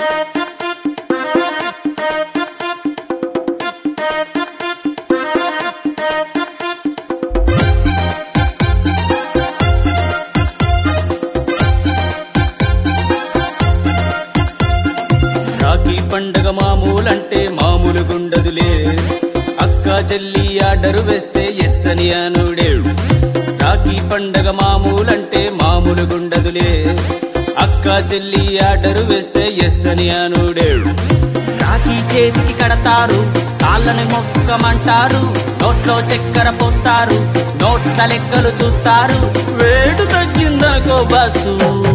రాఖీ పండగ మామూలంటే మామూలుగుండదులే, అక్క చెల్లి ఆర్డరు వేస్తే ఎస్ అని అనుడేడు. రాఖీ పండగ మామూలంటే మామూలుగుండదులే, అక్క చెల్లి ఆర్డరు వేస్తే ఎస్ అని అనుడేడు. రాఖీ చేతికి కడతారు, కాళ్ళని మొక్కమంటారు, నోట్లో చక్కెర పోస్తారు, నోట్ల లెక్కలు చూస్తారు. వేటు తగ్గిందనుకో బాసు,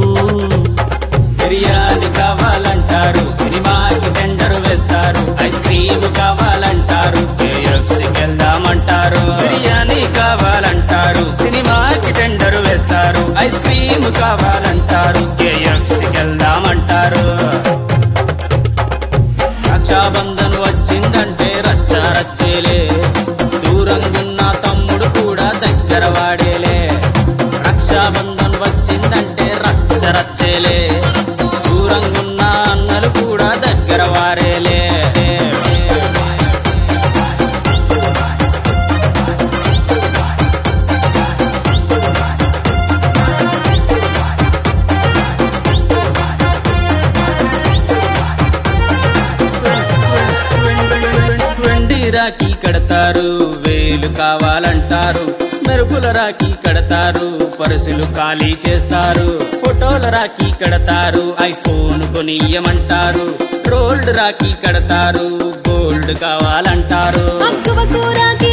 బిర్యానీ కావాలంటారు, సినిమాకి టెండర్ వేస్తారు. ఐస్ క్రీమ్ కావాలంటారు, KFCకి వెళ్దామంటారు. బిర్యానీ కావాలంటారు, సినిమాకి టెండర్ వేస్తారు. ఐస్ క్రీమ్ కావాలంటారు, KFCకి వెళ్దామంటారు. రక్షాబంధన్ వచ్చిందంటే రచ్చా రచ్చేలే, దూరంగున్న తమ్ముడు కూడా దగ్గర వాడేలే. రక్షాబంధన్ వచ్చిందంటే రచ్చ రచ్చేలే, దూరంగున్న అన్నలు కూడా దగ్గర వారేలే. వెండి రాఖీ కడతారు, వేలు కావాలంటారు. మెరుపుల రాఖీ కడతారు, పరుసులు ఖాళీ చేస్తారు. ఫోటోల రాఖీ కడతారు, ఐఫోన్ కొనియమంటారు. రోల్డ్ రాఖీ కడతారు, గోల్డ్ కావాలంటారు. అక్కువకు రాఖీ